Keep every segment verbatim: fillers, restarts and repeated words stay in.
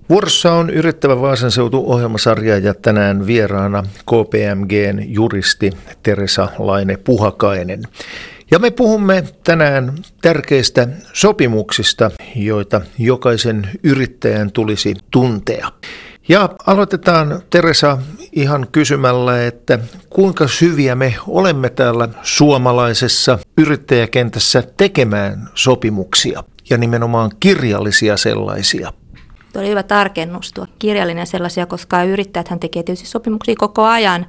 Vuorossa on Yrittävä Vaasan seutu -ohjelmasarja ja tänään vieraana K P M G:n juristi Teresa Laine-Puhakainen. Ja me puhumme tänään tärkeistä sopimuksista, joita jokaisen yrittäjän tulisi tuntea. Ja aloitetaan, Teresa, ihan kysymällä, että kuinka syviä me olemme täällä suomalaisessa yrittäjäkentässä tekemään sopimuksia ja nimenomaan kirjallisia sellaisia. Tuo oli hyvä tarkennus, tuo kirjallinen sellaisia, koska yrittäjäthän tekee tietysti sopimuksia koko ajan.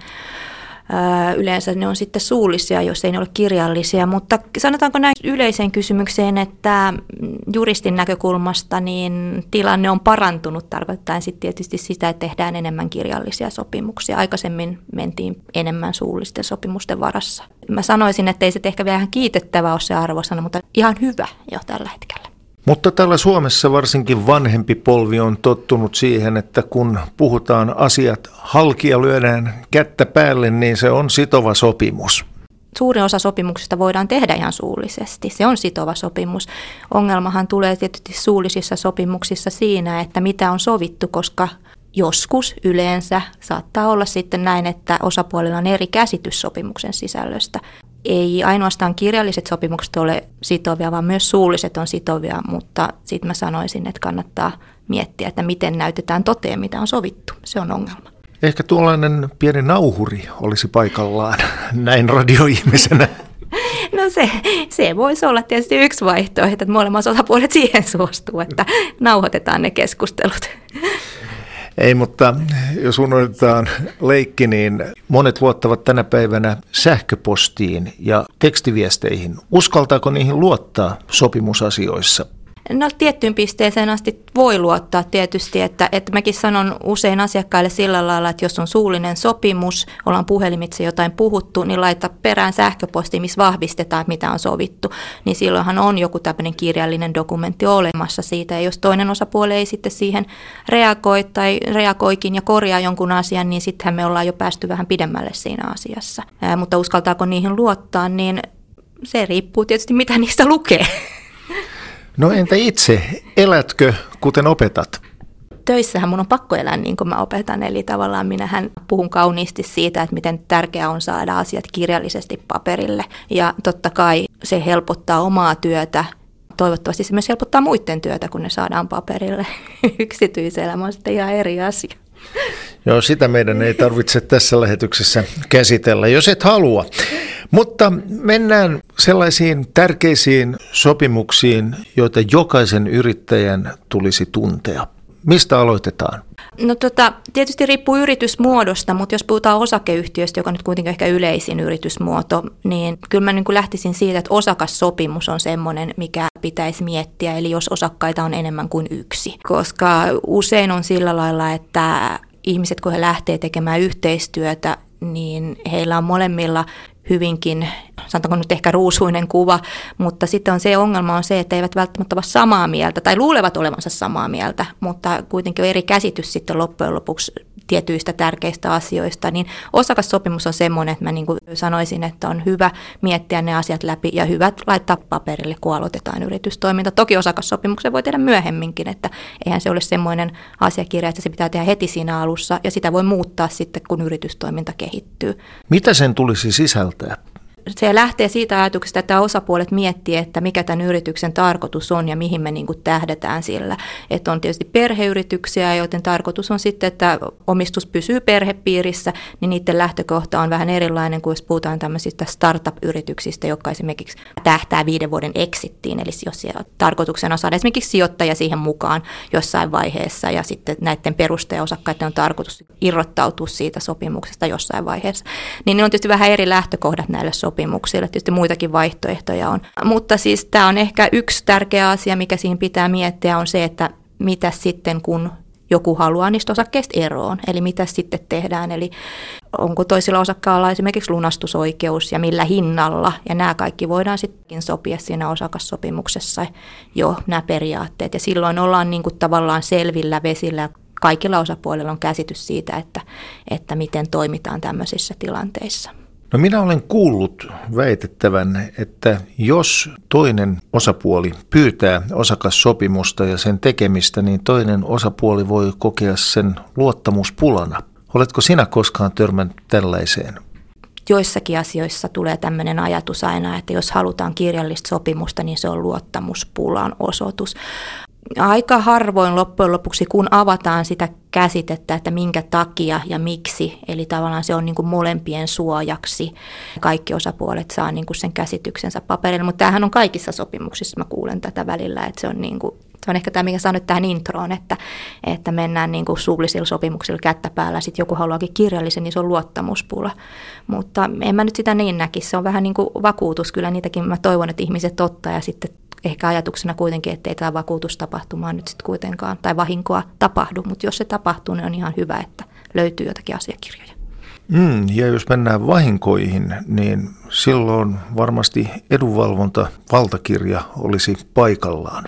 Yleensä ne on sitten suullisia, jos ei ne ole kirjallisia, mutta sanotaanko näin yleiseen kysymykseen, että juristin näkökulmasta niin tilanne on parantunut, tarkoittaen sitten tietysti sitä, että tehdään enemmän kirjallisia sopimuksia. Aikaisemmin mentiin enemmän suullisten sopimusten varassa. Mä sanoisin, että ei se ehkä vielä ihan kiitettävä ole se arvosana, mutta ihan hyvä jo tällä hetkellä. Mutta täällä Suomessa varsinkin vanhempi polvi on tottunut siihen, että kun puhutaan asiat halki ja lyödään kättä päälle, niin se on sitova sopimus. Suurin osa sopimuksista voidaan tehdä ihan suullisesti. Se on sitova sopimus. Ongelmahan tulee tietysti suullisissa sopimuksissa siinä, että mitä on sovittu, koska joskus yleensä saattaa olla sitten näin, että osapuolilla on eri käsitys sopimuksen sisällöstä. Ei ainoastaan kirjalliset sopimukset ole sitovia, vaan myös suulliset on sitovia, mutta sitten mä sanoisin, että kannattaa miettiä, että miten näytetään toteen, mitä on sovittu. Se on ongelma. Ehkä tuollainen pieni nauhuri olisi paikallaan näin radioihmisenä. No se, se voisi olla tietysti yksi vaihtoehto, että molemmat osapuolet siihen suostuu, että nauhoitetaan ne keskustelut. Ei, mutta jos unohdetaan leikki, niin monet luottavat tänä päivänä sähköpostiin ja tekstiviesteihin. Uskaltaako niihin luottaa sopimusasioissa? No tiettyyn pisteeseen asti voi luottaa tietysti, että, että mäkin sanon usein asiakkaille sillä lailla, että jos on suullinen sopimus, ollaan puhelimitse jotain puhuttu, niin laita perään sähköposti, missä vahvistetaan, mitä on sovittu. Niin silloinhan on joku tämmöinen kirjallinen dokumentti olemassa siitä, ja jos toinen osapuoli ei sitten siihen reagoi tai reagoikin ja korjaa jonkun asian, niin sittenhän me ollaan jo päästy vähän pidemmälle siinä asiassa. Ää, mutta uskaltaako niihin luottaa, niin se riippuu tietysti, mitä niistä lukee. No entä itse, elätkö kuten opetat? Töissähän mun on pakko elää niin kuin mä opetan, eli tavallaan minähän puhun kauniisti siitä, että miten tärkeää on saada asiat kirjallisesti paperille. Ja totta kai se helpottaa omaa työtä. Toivottavasti se myös helpottaa muiden työtä, kun ne saadaan paperille. Yksityiselämä on sitten ihan eri asia. Joo, sitä meidän ei tarvitse tässä lähetyksessä käsitellä, jos et halua. Mutta mennään sellaisiin tärkeisiin sopimuksiin, joita jokaisen yrittäjän tulisi tuntea. Mistä aloitetaan? No tota, tietysti riippuu yritysmuodosta, mutta jos puhutaan osakeyhtiöstä, joka nyt kuitenkin ehkä yleisin yritysmuoto, niin kyllä mä niin kuin lähtisin siitä, että osakassopimus on semmoinen, mikä pitäisi miettiä, eli jos osakkaita on enemmän kuin yksi. Koska usein on sillä lailla, että ihmiset, kun he lähtee tekemään yhteistyötä, niin heillä on molemmilla hyvinkin, sanotaanko nyt ehkä ruusuinen kuva, mutta sitten on se ongelma on se, että eivät välttämättä ole samaa mieltä tai luulevat olevansa samaa mieltä, mutta kuitenkin on eri käsitys sitten loppujen lopuksi tietyistä tärkeistä asioista, niin osakassopimus on semmoinen, että mä niin kuin sanoisin, että on hyvä miettiä ne asiat läpi ja hyvä laittaa paperille, kun aloitetaan yritystoiminta. Toki osakassopimuksen voi tehdä myöhemminkin, että eihän se ole semmoinen asiakirja, että se pitää tehdä heti siinä alussa ja sitä voi muuttaa sitten, kun yritystoiminta kehittyy. Mitä sen tulisi sisältää? Se lähtee siitä ajatuksesta, että osapuolet miettii, että mikä tämän yrityksen tarkoitus on ja mihin me niin kuin tähdätään sillä. Että on tietysti perheyrityksiä, joten tarkoitus on sitten, että omistus pysyy perhepiirissä, niin niiden lähtökohta on vähän erilainen kuin jos puhutaan tämmöisistä startup-yrityksistä, jotka esimerkiksi tähtää viiden vuoden exittiin. Eli jos tarkoituksena on saada esimerkiksi sijoittaja siihen mukaan jossain vaiheessa ja sitten näiden perustajaosakkaiden on tarkoitus irrottautua siitä sopimuksesta jossain vaiheessa. Niin ne on tietysti vähän eri lähtökohdat näille sopimuksille. sopimuksille. Tietysti muitakin vaihtoehtoja on. Mutta siis tämä on ehkä yksi tärkeä asia, mikä siinä pitää miettiä, on se, että mitä sitten, kun joku haluaa niistä osakkeista eroon. Eli mitä sitten tehdään. Eli onko toisilla osakkailla esimerkiksi lunastusoikeus ja millä hinnalla. Ja nämä kaikki voidaan sittenkin sopia siinä osakassopimuksessa jo nämä periaatteet. Ja silloin ollaan niin kuin tavallaan selvillä vesillä. Kaikilla osapuolilla on käsitys siitä, että, että miten toimitaan tämmöisissä tilanteissa. No minä olen kuullut väitettävän, että jos toinen osapuoli pyytää osakassopimusta ja sen tekemistä, niin toinen osapuoli voi kokea sen luottamuspulana. Oletko sinä koskaan törmännyt tällaiseen? Joissakin asioissa tulee tämmöinen ajatus aina, että jos halutaan kirjallista sopimusta, niin se on luottamuspulan osoitus. Aika harvoin loppujen lopuksi, kun avataan sitä käsitettä, että minkä takia ja miksi, eli tavallaan se on niin kuin molempien suojaksi. Kaikki osapuolet saa niin kuin sen käsityksensä paperille, mutta tämähän on kaikissa sopimuksissa, mä kuulen tätä välillä, että se on, niin kuin, se on ehkä tämä, mikä sanoit tähän introon, että, että mennään niin kuin suullisilla sopimuksilla kättä päällä, sitten joku haluaakin kirjallisen, niin se on luottamuspula. Mutta en mä nyt sitä niin näkisi, se on vähän niin kuin vakuutus, kyllä niitäkin mä toivon, että ihmiset ottaa ja sitten ehkä ajatuksena kuitenkin, ettei tämä vakuutustapahtumaa nyt sitten kuitenkaan, tai vahinkoa tapahdu, mutta jos se tapahtuu, niin on ihan hyvä, että löytyy jotakin asiakirjoja. Mm, ja jos mennään vahinkoihin, niin silloin varmasti edunvalvontavaltakirja olisi paikallaan.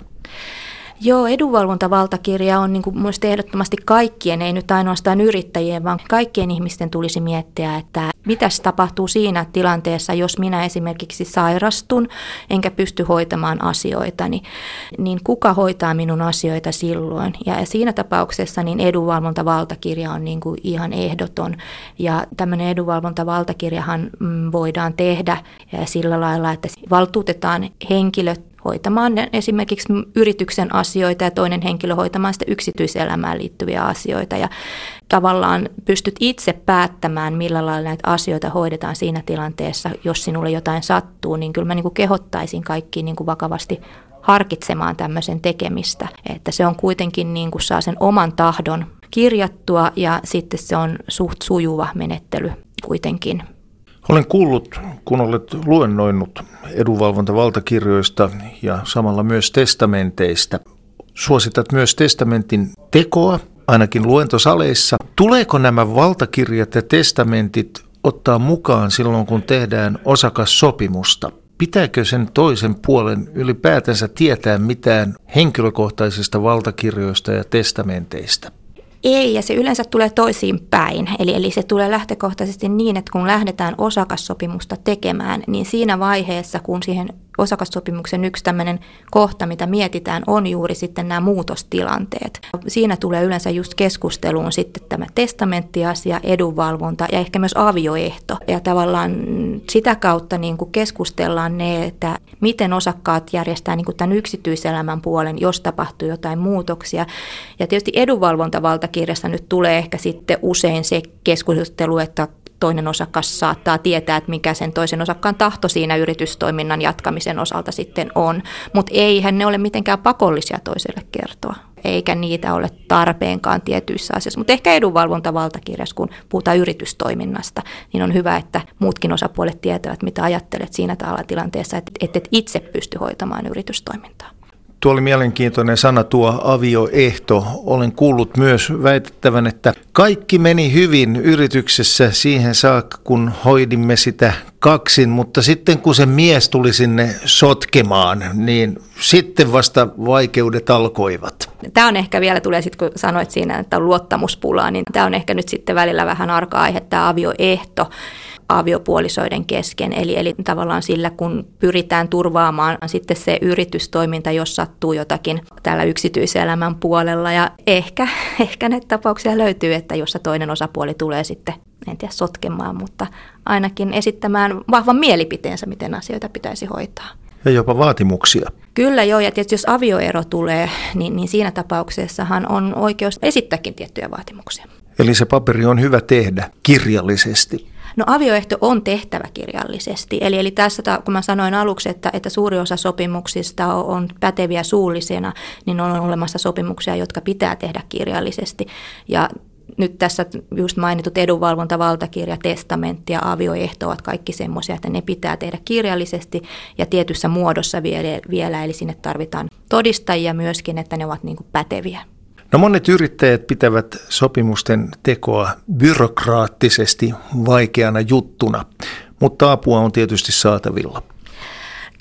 Joo, edunvalvontavaltakirja on niin kuin mielestäni ehdottomasti kaikkien, ei nyt ainoastaan yrittäjien, vaan kaikkien ihmisten tulisi miettiä, että mitäs tapahtuu siinä tilanteessa, jos minä esimerkiksi sairastun enkä pysty hoitamaan asioitani, niin kuka hoitaa minun asioita silloin? Ja siinä tapauksessa niin edunvalvontavaltakirja on niin kuin ihan ehdoton, ja tämmöinen edunvalvontavaltakirjahan voidaan tehdä sillä lailla, että valtuutetaan henkilöt hoitamaan esimerkiksi yrityksen asioita ja toinen henkilö hoitamaan sitä yksityiselämään liittyviä asioita. Ja tavallaan pystyt itse päättämään, millä lailla näitä asioita hoidetaan siinä tilanteessa, jos sinulle jotain sattuu, niin kyllä mä niin kuin kehottaisin kaikkiin niin kuin vakavasti harkitsemaan tämmöisen tekemistä. Että se on kuitenkin niin kuin saa sen oman tahdon kirjattua ja sitten se on suht sujuva menettely kuitenkin. Olen kuullut, kun olet luennoinut edunvalvontavaltakirjoista ja samalla myös testamenteista. Suositat myös testamentin tekoa, ainakin luentosaleissa. Tuleeko nämä valtakirjat ja testamentit ottaa mukaan silloin, kun tehdään osakassopimusta? Pitääkö sen toisen puolen ylipäätänsä tietää mitään henkilökohtaisista valtakirjoista ja testamenteista? Ei, ja se yleensä tulee toisiin päin. Eli, eli se tulee lähtökohtaisesti niin, että kun lähdetään osakassopimusta tekemään, niin siinä vaiheessa, kun siihen osakassopimuksen yksi tämmöinen kohta, mitä mietitään, on juuri sitten nämä muutostilanteet. Siinä tulee yleensä just keskusteluun sitten tämä testamenttiasia, edunvalvonta ja ehkä myös avioehto. Ja tavallaan sitä kautta niin kuin keskustellaan ne, että miten osakkaat järjestää niin kuin tämän yksityiselämän puolen, jos tapahtuu jotain muutoksia. Ja tietysti edunvalvontavaltakirjassa nyt tulee ehkä sitten usein se keskustelu, että toinen osakas saattaa tietää, että mikä sen toisen osakkaan tahto siinä yritystoiminnan jatkamisen osalta sitten on. Mutta eihän ne ole mitenkään pakollisia toiselle kertoa, eikä niitä ole tarpeenkaan tietyissä asioissa. Mutta ehkä edunvalvontavaltakirjassa, kun puhutaan yritystoiminnasta, niin on hyvä, että muutkin osapuolet tietävät, mitä ajattelet siinä tilanteessa, että et itse pysty hoitamaan yritystoimintaa. Tuo oli mielenkiintoinen sana, tuo avioehto. Olen kuullut myös väitettävän, että kaikki meni hyvin yrityksessä siihen saakka, kun hoidimme sitä kaksin, mutta sitten kun se mies tuli sinne sotkemaan, niin sitten vasta vaikeudet alkoivat. Tämä on ehkä vielä, tulee sitten kun sanoit siinä, että on luottamuspulaa, niin tämä on ehkä nyt sitten välillä vähän arka aihe, tämä avioehto aviopuolisoiden kesken. Eli, eli tavallaan sillä, kun pyritään turvaamaan sitten se yritystoiminta, jos sattuu jotakin täällä yksityiselämän puolella. Ja ehkä, ehkä näitä tapauksia löytyy, että jossa toinen osapuoli tulee sitten, en tiedä sotkemaan, mutta ainakin esittämään vahvan mielipiteensä, miten asioita pitäisi hoitaa. Ja jopa vaatimuksia. Kyllä joo, ja tietysti jos avioero tulee, niin, niin siinä tapauksessahan on oikeus esittääkin tiettyjä vaatimuksia. Eli se paperi on hyvä tehdä kirjallisesti. No avioehto on tehtävä kirjallisesti, eli, eli tässä kun mä sanoin aluksi, että, että suuri osa sopimuksista on päteviä suullisena, niin on olemassa sopimuksia, jotka pitää tehdä kirjallisesti. Ja nyt tässä just mainitut edunvalvontavaltakirja, testamentti ja avioehto ovat kaikki semmoisia, että ne pitää tehdä kirjallisesti ja tietyssä muodossa vielä, vielä eli sinne tarvitaan todistajia myöskin, että ne ovat niin kuin päteviä. No monet yrittäjät pitävät sopimusten tekoa byrokraattisesti vaikeana juttuna, mutta apua on tietysti saatavilla.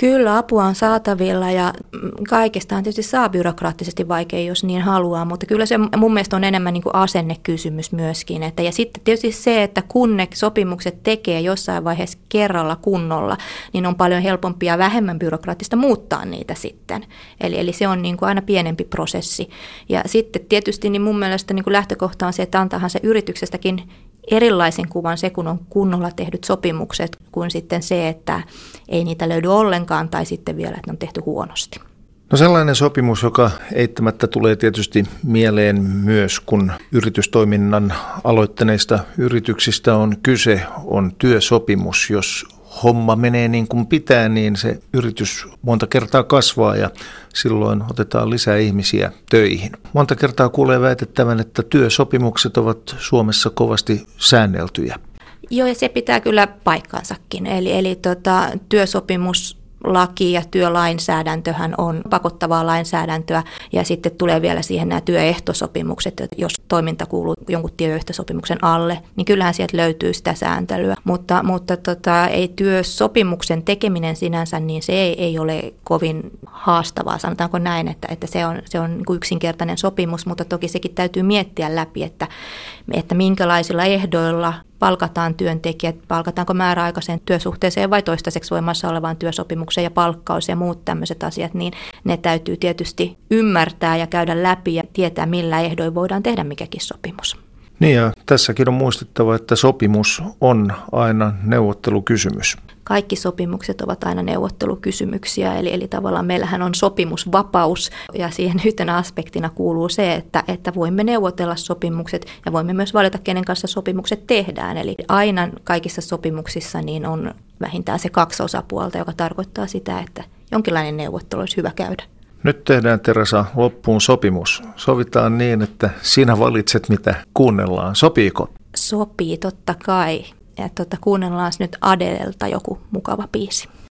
Kyllä, apua on saatavilla ja kaikestaan tietysti saa byrokraattisesti vaikea, jos niin haluaa, mutta kyllä se mun mielestä on enemmän niin kuin asennekysymys myöskin. Että, ja sitten tietysti se, että kun ne sopimukset tekee jossain vaiheessa kerralla kunnolla, niin on paljon helpompi ja vähemmän byrokraattista muuttaa niitä sitten. Eli, eli se on niin kuin aina pienempi prosessi. Ja sitten tietysti niin mun mielestä niin kuin lähtökohta on se, että antaahan se yrityksestäkin erilaisen kuvan se, kun on kunnolla tehdyt sopimukset, kuin sitten se, että ei niitä löydy ollenkaan tai sitten vielä, että ne on tehty huonosti. No sellainen sopimus, joka eittämättä tulee tietysti mieleen myös, kun yritystoiminnan aloittaneista yrityksistä on kyse, on työsopimus. Jos homma menee niin kuin pitää, niin se yritys monta kertaa kasvaa ja silloin otetaan lisää ihmisiä töihin. Monta kertaa kuulee väitettävän, että työsopimukset ovat Suomessa kovasti säänneltyjä. Joo, ja se pitää kyllä paikkansakin. Eli, eli tota, työsopimus laki ja työlainsäädäntöhän on pakottavaa lainsäädäntöä ja sitten tulee vielä siihen nämä työehtosopimukset, että jos toiminta kuuluu jonkun työehtosopimuksen alle, niin kyllähän sieltä löytyy sitä sääntelyä, mutta, mutta tota, ei työsopimuksen tekeminen sinänsä, niin se ei, ei ole kovin haastavaa, sanotaanko näin, että, että se on, se on niin kuin yksinkertainen sopimus, mutta toki sekin täytyy miettiä läpi, että, että minkälaisilla ehdoilla palkataan työntekijät, palkataanko määräaikaiseen työsuhteeseen vai toistaiseksi voimassa olevaan työsopimukseen ja palkkaus ja muut tämmöiset asiat, niin ne täytyy tietysti ymmärtää ja käydä läpi ja tietää, millä ehdoin voidaan tehdä mikäkin sopimus. Niin ja tässäkin on muistettava, että sopimus on aina neuvottelukysymys. Kaikki sopimukset ovat aina neuvottelukysymyksiä, eli, eli tavallaan meillähän on sopimusvapaus ja siihen yhtenä aspektina kuuluu se, että, että voimme neuvotella sopimukset ja voimme myös valita, kenen kanssa sopimukset tehdään. Eli aina kaikissa sopimuksissa niin on vähintään se kaksi osapuolta, joka tarkoittaa sitä, että jonkinlainen neuvottelu olisi hyvä käydä. Nyt tehdään, Teresa, loppuun sopimus. Sovitaan niin, että sinä valitset, mitä kuunnellaan. Sopiiko? Sopii, totta kai. Ja tuota, kuunnellaan nyt Adelelta joku mukava biisi.